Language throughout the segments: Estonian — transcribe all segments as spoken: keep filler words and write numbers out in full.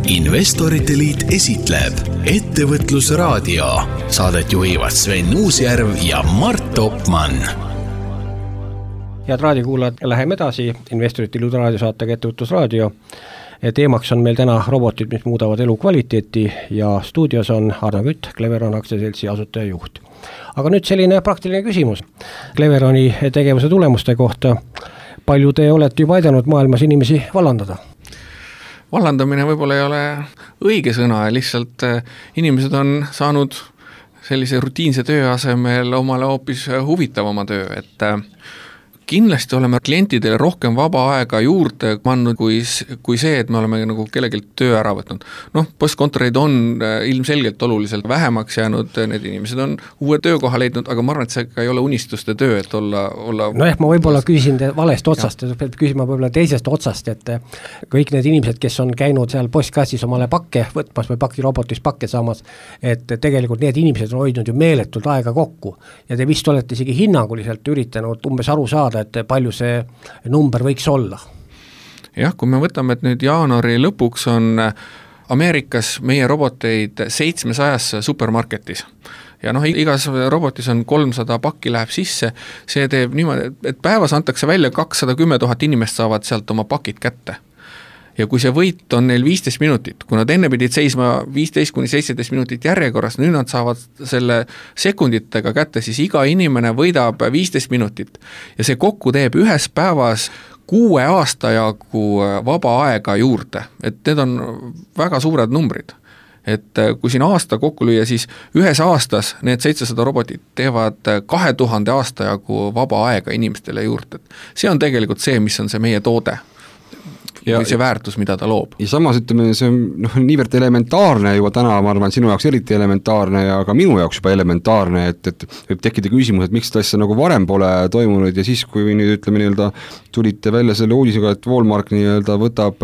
Investorite Liit esitleb Ettevõtlusraadio. Saadet juhivad Sven Uusjärv ja Mart Topmann. Head raadiokuulajad, läheme edasi Investorite Liidu raadiosaatega Ettevõtlusraadio. Teemaks on meil täna robotid, mis muudavad elu kvaliteeti ja stuudios on Arno Kütt, Cleveron aktsiaseltsi asutaja juht. Aga nüüd selline praktiline küsimus Cleveroni tegevuse tulemuste kohta. Palju te olete juba aidanud maailmas inimesi vallandada? Vallandamine võib-olla ei ole õige sõna, lihtsalt inimesed on saanud sellise rutiinse töö asemel omale hoopis huvitavama töö, et kindlasti oleme klientidele rohkem vaba aega juurde pannud kui, kui see, et me oleme nagu kellelgi töö ära võtnud. Noh, postkontoreid on ilmselgelt oluliselt vähemaks jäänud, need inimesed on uue töökoha leidnud, aga ma arvan, et see ka ei ole unistuste töö, et olla... olla no jah, ma võib-olla küsin te valest otsast, ja peab küsima võib-olla teisest otsast, et kõik need inimesed, kes on käinud seal postkassis omale pakke võtmas või pakirobotis pakke saamas, et tegelikult need inimesed on hoidnud ju meeletult aega kokku ja te vist olete isegi hinnanguliselt üritanud umbes aru saada, et palju see number võiks olla. Jah, kui me võtame, et nüüd jaanuari lõpuks on Ameerikas meie roboteid seitsmesajas supermarketis. Ja noh, igas robotis on kolmsada pakki läheb sisse, see teeb niimoodi, et päevas antakse välja kakssada kümme tuhat inimest saavad sealt oma pakid kätte. Ja kui see võit on neil viisteist minutit, kui nad enne pidid seisma viisteist kuni seitseteist minutit järjekorras, nüüd nad saavad selle sekunditega kätte, siis iga inimene võidab viisteist minutit. Ja see kokku teeb ühes päevas kuue aasta jagu vaba aega juurde. Et need on väga suured numbrid. Et kui siin aasta kokku lüüa, siis ühes aastas need seitsesada robotit teevad kahe tuhande aasta jagu vaba aega inimestele juurde. See on tegelikult see, mis on see meie toode. Ja, või see väärtus, mida ta loob. Ja samas ütleme, see on noh, niivõrd elementaarne juba täna, ma arvan, sinu jaoks eriti elementaarne ja ka minu jaoks juba elementaarne, et, et võib tekkida küsimus, et miks ta asja nagu varem pole toimunud ja siis, kui nüüd ütleme nii-öelda tulite välja selle uudisega, et Walmart nii-öelda võtab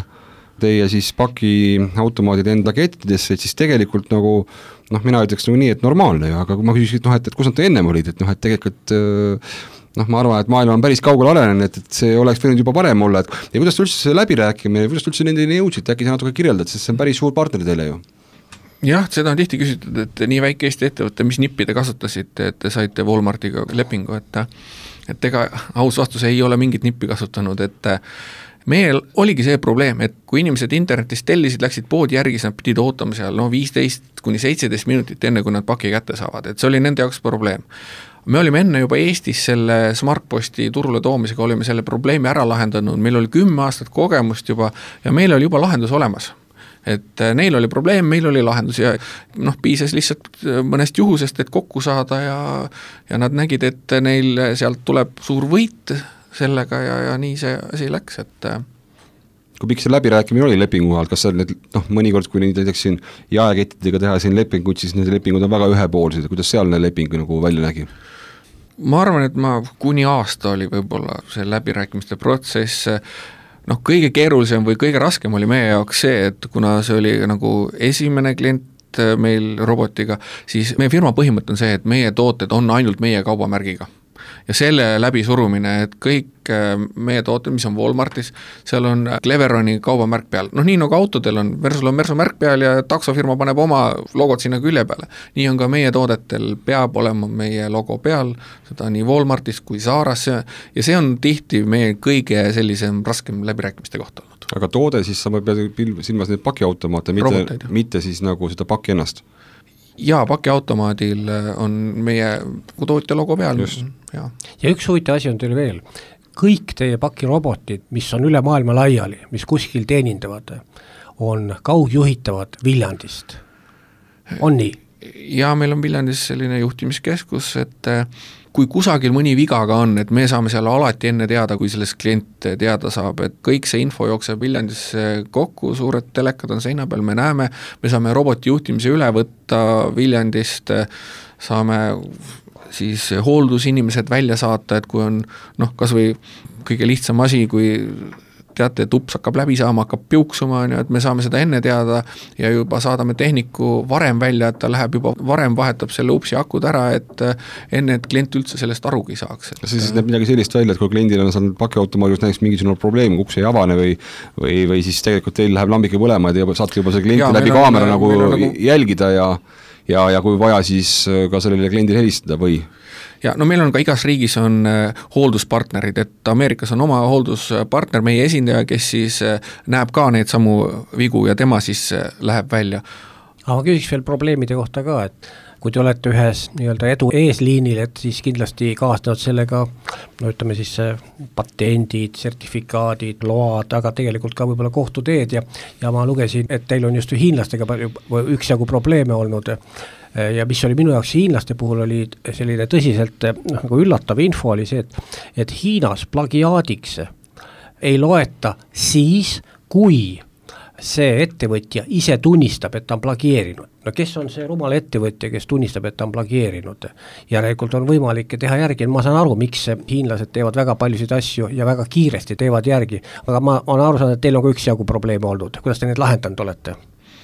teie siis paki automaadid enda kettidesse, et siis tegelikult nagu, noh, mina ütleks nagu nii, et normaalne ju, aga kui ma küsisin, et, noh, et, et kus nad enne olid, et noh, et tegelikult noh, ma arvan, et maailm on päris kaugel arenenud, et, et see oleks võinud juba parem olla, et ja kuidas üldse see läbirääkimine, kuidas üldse nendeni jõudsid, äkki sa natuke kirjeldad, sest see on päris suur partner teile ju. Jah, seda on tihti küsitud, et nii väike Eesti ettevõtte, mis nippi te kasutasite, et te saite Walmartiga lepingu, et, et ega aus vastus ei ole mingit nippi kasutanud, et meil oligi see probleem, et kui inimesed internetist tellisid, läksid poodi järgi, siis nad pidid ootama seal no, viisteist kuni seitseteist minutit enne, kui nad paki kätte saavad, et see oli nende jaoks probleem. Me olime enne juba Eestis selle SmartPosti turule toomisega, olime selle probleemi ära lahendanud, meil oli kümme aastat kogemust juba ja meil oli juba lahendus olemas. Et neil oli probleem, meil oli lahendus ja noh, piisas lihtsalt mõnest juhusest, et kokku saada ja, ja nad nägid, et neil sealt tuleb suur võit sellega ja, ja nii see asi läks, et kui pikk see läbirääkimine oli lepingu ajal, kas see need, noh, mõnikord, kui neid näiteks siin jaekettidega teha siin lepingud, siis need lepingud on väga ühepoolsed, kuidas sealne leping nagu välja nägi? Ma arvan, et ma kuni aasta oli võib-olla see läbirääkimiste protsess, noh, kõige keerulisem või kõige raskem oli meie jaoks see, et kuna see oli nagu esimene klient meil robotiga, siis meie firma põhimõte on see, et meie tooted on ainult meie kaubamärgiga. Ja selle läbi surumine, et kõik meie tooted, mis on Walmartis, seal on Cleveroni kaubamärk peal. Noh, nii nagu autodel on, Mersul on Mersu märk peal ja taksofirma paneb oma logod sinna külje peale. Nii on ka meie toodetel peab olema meie logo peal, seda nii Walmartis kui Zaaras ja see on tihti meie kõige sellisem raskem läbirääkimiste kohta olnud. Aga toode siis sa pead silmas need pakiautomaate, mitte, mitte siis nagu seda paki ennast? Jaa, pakiautomaadil on meie tootja logo peal. Ja. ja üks huvitav asi on teil veel. Kõik teie pakirobotid, mis on üle maailma laiali, mis kuskil teenindavad, on kaugjuhitavad Viljandist. On nii? Ja meil on Viljandis selline juhtimiskeskus, et kui kusagil mõni vigaga on, et me saame seal alati enne teada, kui sellest klient teada saab, et kõik see info jookseb Viljandis kokku, suured telekad on seina peal, me näeme, me saame roboti juhtimise üle võtta Viljandist, saame siis hooldusinimesed välja saata, et kui on noh, kas või kõige lihtsam asi, kui teate, et ups hakkab läbi saama, hakkab piuksuma, on ju, et me saame seda enne teada ja juba saadame tehniku varem välja, et ta läheb juba varem, vahetab selle upsi akud ära, et enne, et klient üldse sellest arugi saaks. See siis näeb midagi sellist välja, et kui kliendil on saanud pakiautomaadis näiteks mingisugune probleem, uks ei avane või, või, või siis tegelikult teil läheb lambike põlema ja saate juba see klienti ja, läbi kaamera on, nagu, nagu jälgida ja ja, ja kui vaja, siis ka sellele kliendile helistada või? Ja no meil on ka igas riigis on hoolduspartnerid, et Ameerikas on oma hoolduspartner, meie esindaja, kes siis näeb ka neid samu vigu ja tema siis läheb välja. Aga ma küsiks veel probleemide kohta ka, et kui te olete ühes nii-öelda edu eesliinil, et siis kindlasti kaasnevad sellega, no ütleme siis patendid, sertifikaadid, load, aga tegelikult ka võib-olla kohtuteed ja, ja ma lugesin, et teil on just hiinlastega palju, üksjagu probleeme olnud ja mis oli minu jaoks hiinlaste puhul oli selline tõsiselt noh, nagu üllatav info oli see, et, et Hiinas plagiaadiks ei loeta siis, kui see ettevõtja ise tunnistab, et ta on plagieerinud. No kes on see rumal ettevõtja, kes tunnistab, et ta on plagieerinud? Järelikult on võimalik teha järgi, ma saan aru, miks hiinlased teevad väga paljusid asju ja väga kiiresti teevad järgi, aga ma olen aru saanud, et teil on ka üksjagu probleeme olnud. Kuidas te need lahendanud olete?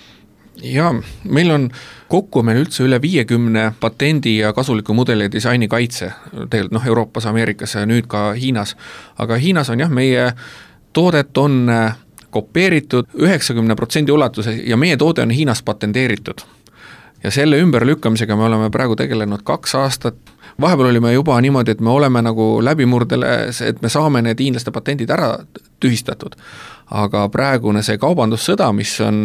Ja meil on kokku meil üldse üle viiekümne patendi ja kasuliku mudeli disaini kaitse, tegelikult noh Euroopas, Ameerikas ja nüüd ka Hiinas, aga Hiinas on jah, meie toodet on kopeeritud üheksakümne protsendi ulatuses ja meie toode on Hiinas patenteeritud. Ja selle ümberlükkamisega me oleme praegu tegelenud kaks aastat. Vahepeal olime juba niimoodi, et me oleme nagu läbimurdele, et me saame need hiinlaste patendid ära tühistatud. Aga praegune see kaubandussõda, mis on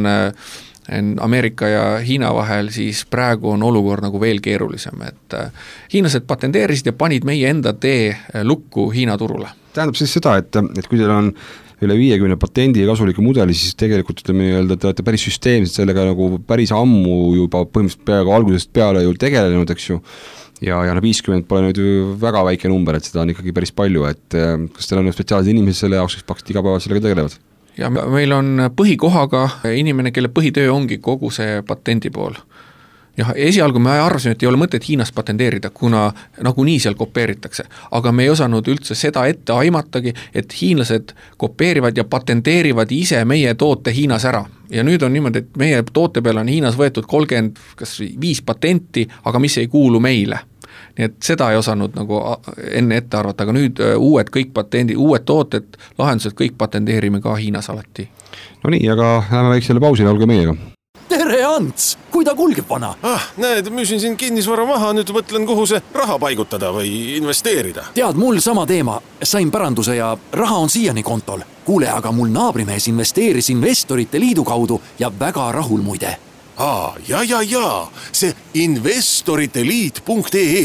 Ameerika ja Hiina vahel, siis praegu on olukord nagu veel keerulisem, et hiinlased patenteerisid ja panid meie enda tee lukku Hiina turule. Tähendab siis seda, et, et kui teil on üle viiekümne patendi ja kasuliku mudeli, siis tegelikult ütleme öelda, et te olete päris süsteemselt sellega nagu päris ammu juba põhimõtteliselt peaaegu algusest peale ju tegelenud, eks ju, ja, ja no viiskümmend pole nüüd väga väike number, et seda on ikkagi päris palju, et kas teil on spetsiaalsed inimesed selle jaoks, kes paksid igapäevalt sellega tegelevad? Ja meil on põhikohaga inimene, kelle põhitöö ongi kogu see patendi pool. Ja esialgu me arvasime, et ei ole mõtet Hiinas patenteerida, kuna nagunii seal kopeeritakse, aga me ei osanud üldse seda ette aimatagi, et hiinlased kopeerivad ja patenteerivad ise meie toote Hiinas ära. Ja nüüd on niimoodi, et meie toote peal on Hiinas võetud kolmkümmend kas viis patenti, aga mis ei kuulu meile. Nii et seda ei osanud nagu enne ette arvata, aga nüüd uued kõik patendi, uued tooted, lahendused kõik patenteerime ka Hiinas alati. No nii, aga läheme väiksele pausile, olge meiega. Tere, Ants! Kui ta kulgeb vana? Ah, näed, müüsin siin kinnisvara maha, nüüd mõtlen, kuhu see raha paigutada või investeerida. Tead, mul sama teema. Sain paranduse ja raha on siiani kontol. Kuule, aga mul naabrimees investeeris Investorite Liidu kaudu ja väga rahul muide. Aa, ja, ja, ja, see investoriteliit punkt ee.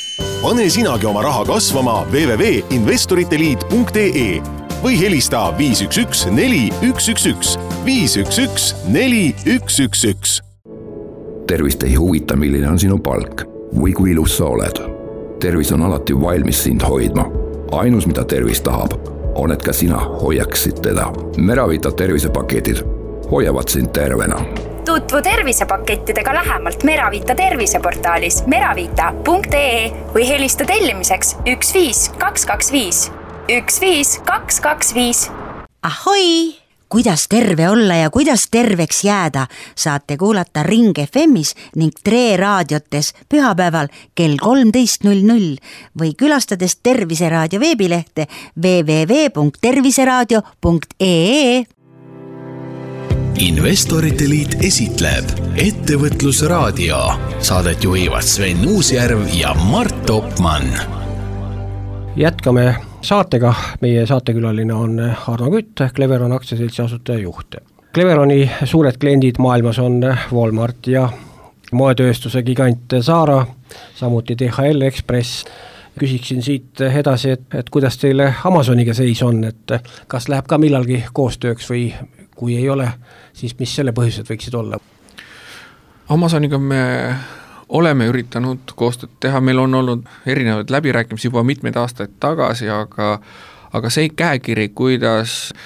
Pane sinagi oma raha kasvama w w w punkt investoriteliit punkt ee või helista viis üks üks neli üks üks üks, viis üks üks neli üks üks üks. Tervist ei huvita, milline on sinu palk või kui ilus sa oled. Tervis on alati valmis sind hoidma. Ainus, mida tervis tahab, on, et ka sina hoiaksid teda. Meravita tervisepaketid hoiavad sind tervena. Tutvu tervisepakettidega lähemalt Meravita terviseportaalis meravita punkt ee või helista tellimiseks üks viis kaks kaks viis. üks viis kaks kaks viis. Ahoi! Kuidas terve olla ja kuidas terveks jääda, saate kuulata Ring F M-is ning Tre raadiotes pühapäeval kell kolmteist null null või külastades Terviseraadio veebilehte w w w punkt terviseraadio punkt ee. Investorite Liit esitleb Ettevõtlusraadio. Saadet juhivad Sven Uusjärv ja Mart Topmann. Jätkame saatega, meie saatekülaline on Arno Kütt, Cleveron aktsiaseltsi asutaja juht. Cleveroni suured kliendid maailmas on Walmart ja moetööstuse gigant Zara, samuti D H L Express. Küsiksin siit edasi, et, et kuidas teile Amazoniga seis on, et kas läheb ka millalgi koostööks või kui ei ole, siis mis selle põhjused võiksid olla? Amazoniga me oleme üritanud koostööd teha, meil on olnud erinevad läbirääkimisi juba mitmeid aastaid tagasi, aga, aga see käekiri, kuidas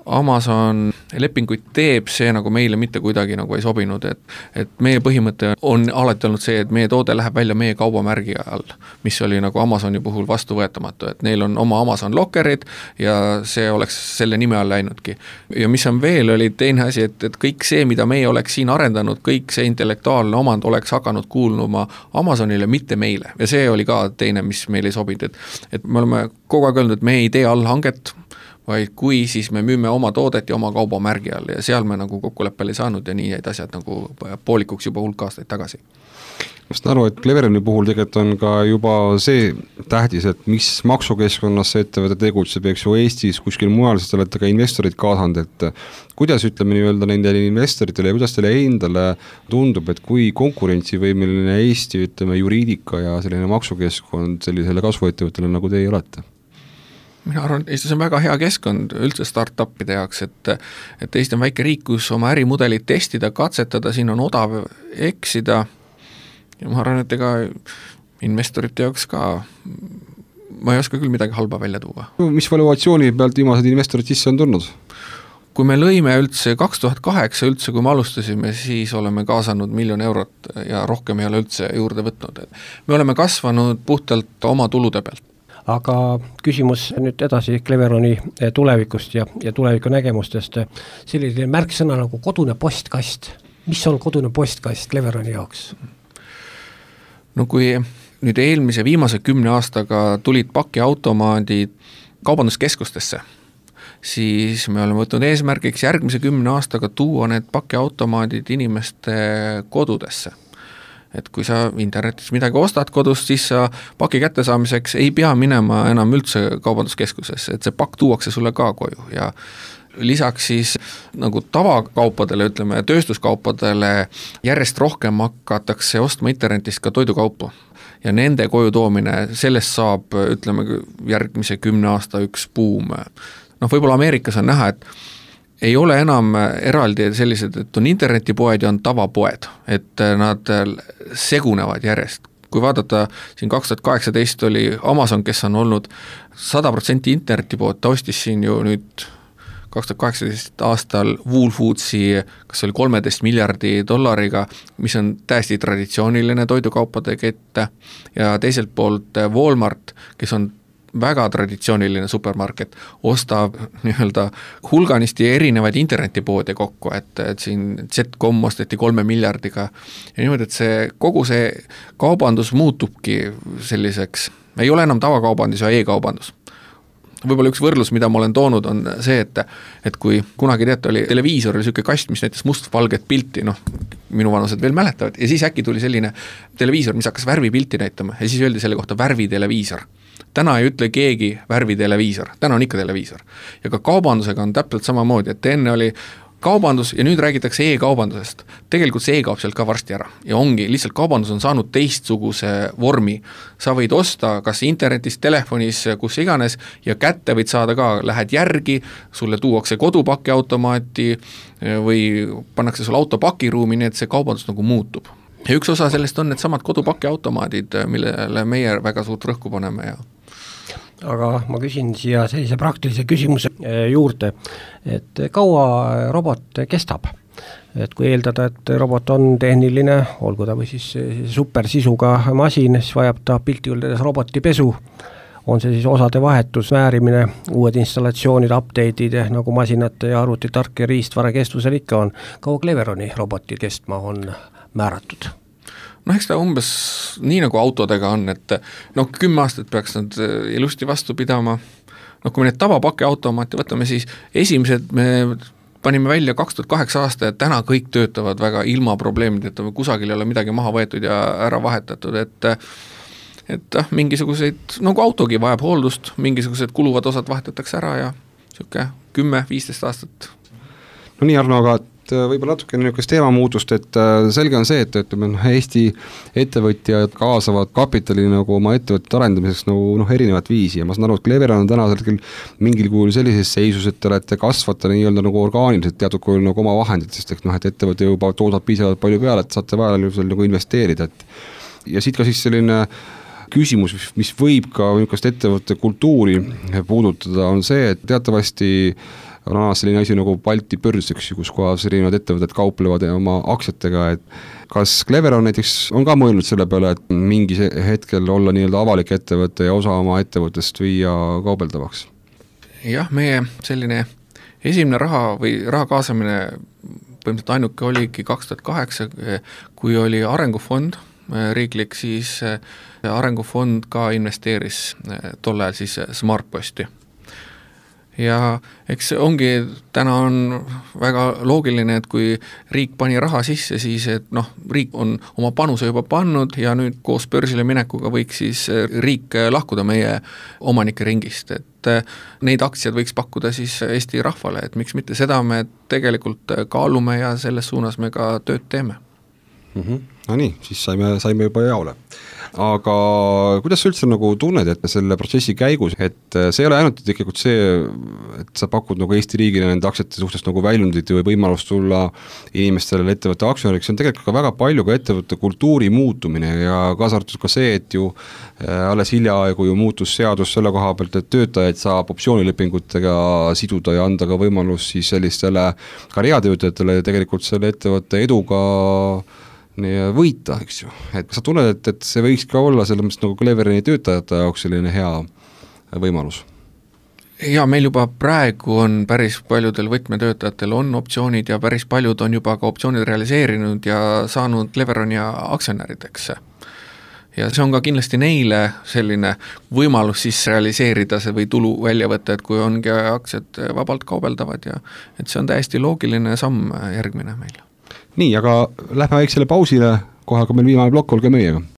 Amazon lepinguid teeb, see nagu meile mitte kuidagi nagu ei sobinud, et et meie põhimõte on alati olnud see, et meie toode läheb välja meie kaubamärgi all, mis oli nagu Amazoni puhul vastuvõetamatu, et neil on oma Amazon lockerid ja see oleks selle nime all läinudki. Ja mis on veel, oli teine asi, et, et kõik see, mida meie oleks siin arendanud, kõik see intellektuaalne omand oleks hakanud kuulnuma Amazonile, mitte meile. Ja see oli ka teine, mis meile ei sobinud, et, et me oleme kogu aeg öelnud, et me ei tee allhanget, vaid kui siis me müüme oma toodet ja oma kaubamärgi all ja seal me nagu kokkuleppele ei saanud ja nii jäid asjad nagu poolikuks juba hulk aastaid tagasi. Ma saan aru, et Cleveroni puhul tegelikult on ka juba see tähtis, et mis maksukeskkonnas see ettevõte tegutseb, eks ju Eestis, kuskil mujal, siis te olete ka investorid kaasanud, et kuidas ütleme nii-öelda nendele investoritele ja kuidas teile endale tundub, et kui konkurentsivõimeline Eesti, ütleme, juriidika ja selline maksukeskkond sellisele kasvuettevõttele nagu teie olete? Mina arvan, et Eestis on väga hea keskkond üldse start-upide jaoks, et, et Eesti on väike riik, kus oma ärimudelit testida, katsetada, siin on odav eksida ja ma arvan, et ega investorite jaoks ka ma ei oska küll midagi halba välja tuua. Mis valuatsiooni pealt viimased investorid sisse on tulnud? Kui me lõime üldse kaks tuhat kaheksa üldse, kui me alustasime, siis oleme kaasanud miljon eurot ja rohkem ei ole üldse juurde võtnud. Me oleme kasvanud puhtalt oma tulude pealt. Aga küsimus nüüd edasi Cleveroni tulevikust ja, ja tuleviku nägemustest. Selline märksõna nagu kodune postkast. Mis on kodune postkast Cleveroni jaoks? No kui nüüd eelmise viimase kümne aastaga tulid pakiautomaadid kaubanduskeskustesse, siis me oleme võtnud eesmärgiks järgmise kümne aastaga tuua need pakiautomaadid inimeste kodudesse. Et kui sa internetis midagi ostad kodust, siis sa paki kättesaamiseks ei pea minema enam üldse kaubanduskeskusesse, et see pakk tuuakse sulle ka koju ja lisaks siis nagu tavakaupadele, ütleme tööstuskaupadele järjest rohkem hakatakse ostma internetist ka toidukaupu ja nende koju toomine, sellest saab, ütleme, järgmise kümne aasta üks buum. Noh, võib-olla Ameerikas on näha, et ei ole enam eraldi sellised, et on internetipoed ja on tavapoed, et nad segunevad järjest. Kui vaadata, siin kaks tuhat kaheksateist oli Amazon, kes on olnud sada protsenti internetipood, ta ostis siin ju nüüd kaks tuhat kaheksateist aastal Whole Foodsi, kas oli kolmeteist miljardi dollariga, mis on täiesti traditsiooniline toidukaupade kett ja teiselt poolt Walmart, kes on väga traditsiooniline supermarket, ostab nii-öelda hulganisti erinevaid internetipoode kokku, et, et siin Z dot com osteti kolme miljardiga ja niimoodi, et see, kogu see kaubandus muutubki selliseks, ei ole enam tavakaubandus ja e-kaubandus. Võib-olla üks võrdlus, mida ma olen toonud, on see, et, et kui kunagi teate, oli televiisor, oli selline kast, mis näitas mustvalget pilti, noh, minu vanused veel mäletavad, ja siis äkki tuli selline televiisor, mis hakkas värvipilti näitama, ja siis öeldi selle kohta värviteleviisor. Täna ei ütle keegi värviteleviisor, täna on ikka televiisor. Ja ka kaubandusega on täpselt samamoodi, et enne oli kaubandus ja nüüd räägitakse e-kaubandusest. Tegelikult see e-kaub sealt ka varsti ära ja ongi, lihtsalt kaubandus on saanud teistsuguse vormi. Sa võid osta kas internetis, telefonis, kus iganes ja kätte võid saada ka, lähed järgi, sulle tuuakse kodupakiautomaati või pannakse sulle auto pakiruumi, nii et see kaubandus nagu muutub. Ja üks osa sellest on need samad kodupakiautomaadid, millele meie väga suurt rõhku paneme ja aga ma küsin siia sellise praktilise küsimuse juurde, et kaua robot kestab? Et kui eeldada, et robot on tehniline, olgu ta või siis supersisuga masin, siis vajab ta pilti üldades robotipesu, on see siis osade vahetus, väärimine, uued installatsioonid, update'id nagu masinate ja arvutitark ja riistvara kestvusel ikka on. Kaua Cleveroni robotid kestma on määratud? noh, eks ta umbes nii nagu autodega on, et noh, kümme aastat peaks nad ilusti vastu pidama. noh, kui me need tavapakke automaati võtame, siis esimesed me panime välja kaks tuhat kaheksa aasta, et täna kõik töötavad väga ilma probleemideta, kusagil ei ole midagi maha võetud ja ära vahetatud, et et ah, mingisuguseid, nagu autogi vajab hooldust, mingisugused kuluvad osad vahetatakse ära ja siuke kümme viisteist aastat. No nii, Arno, aga võib-olla natuke niisugust teemamuutust, et selge on see, et ütleme, Eesti ettevõtjad kaasavad kapitali nagu oma ettevõtte arendamiseks nagu noh, erinevat viisi ja ma saan aru, et Cleveron on täna selgel mingil kujul sellises seisus, et te olete kasvata nii-öelda nagu orgaaniliselt teatud kujul nagu oma vahenditest, et noh, et ettevõte juba toodab piisavalt palju peale, et saate vajal nagu investeerida, et ja siit ka siis selline küsimus, mis võib ka niisugust ettevõtte kultuuri puudutada, on see, et teatavasti on olemas selline asi nagu Balti börs, üks, kus kohas erinevad ettevõtted kauplevad oma aktsiatega, et kas Cleveron näiteks on ka mõelnud selle peale, et mingi hetkel olla nii-öelda avalik ettevõte ja osa oma ettevõttest viia kaubeldavaks? Jah, meie selline esimene raha või raha kaasamine põhimõtteliselt ainuke oligi kaks tuhat kaheksa, kui oli arengufond riiklik, siis arengufond ka investeeris tol ajal siis Smartposti. Ja eks ongi, täna on väga loogiline, et kui riik pani raha sisse, siis et noh, riik on oma panuse juba pannud ja nüüd koos börsile minekuga võiks siis riik lahkuda meie omanike ringist, et neid aktsiad võiks pakkuda siis Eesti rahvale, et miks mitte, seda me tegelikult kaalume ja selles suunas me ka tööd teeme. Mm-hmm. No nii, siis saime, saime juba jaole. Aga kuidas sa üldse nagu tunned, et selle protsessi käigus, et see ei ole ainult tegelikult see, et sa pakud nagu Eesti riigile nende aktsiate suhtest nagu väljundit või võimalust tulla inimestele ettevõtte aktsionäriks, see on tegelikult ka väga palju ka ettevõtte kultuuri muutumine ja kaasa arvatud ka see, et ju alles hiljaaegu ju muutus seadus selle koha pealt, et töötajaid saab optsioonilepingutega siduda ja anda ka võimalus siis sellistele karjääritöötajatele tegelikult selle ettevõtte eduga võita, eks ju. Et sa tunned, et, et see võiks ka olla selle mõttes nagu Cleveroni töötajate jaoks selline hea võimalus? Ja meil juba praegu on päris paljudel võtmetöötajatel on optsioonid ja päris paljud on juba ka optsioonid realiseerinud ja saanud Cleveroni aktsionärideks. Ja see on ka kindlasti neile selline võimalus siis realiseerida see või tulu välja võtta, et kui ongi aktsiad vabalt kaubeldavad ja et see on täiesti loogiline samm järgmine meil. Nii, aga lähme väiksele pausile, kohe kui meil viimane plokk, olge meiega.